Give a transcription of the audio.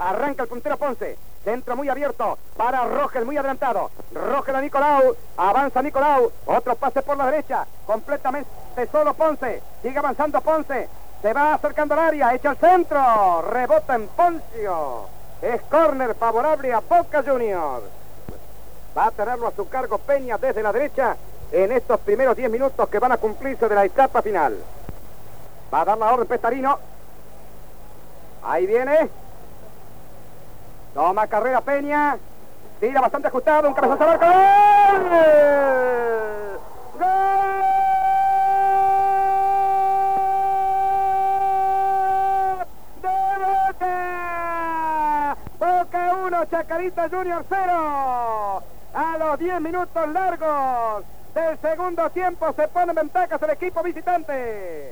Arranca el puntero Ponce. Centro muy abierto para Rogel, muy adelantado. Rogel a Nicolau. Avanza Nicolau. Otro pase por la derecha. Completamente solo Ponce. Sigue avanzando Ponce. Se va acercando al área. Echa el centro. Rebota en Poncio. Es córner favorable a Boca Juniors. Va a tenerlo a su cargo Peña desde la derecha en estos primeros 10 minutos que van a cumplirse de la etapa final. Va a dar la orden Pestarino. Ahí viene. Toma carrera Peña. Tira bastante ajustado. Un cabezazo al arco. ¡Gol! ¡Gol! ¡De Boca! Boca 1, Chacarita Junior 0. A los 10 minutos largos del segundo tiempo se pone en ventajas el equipo visitante.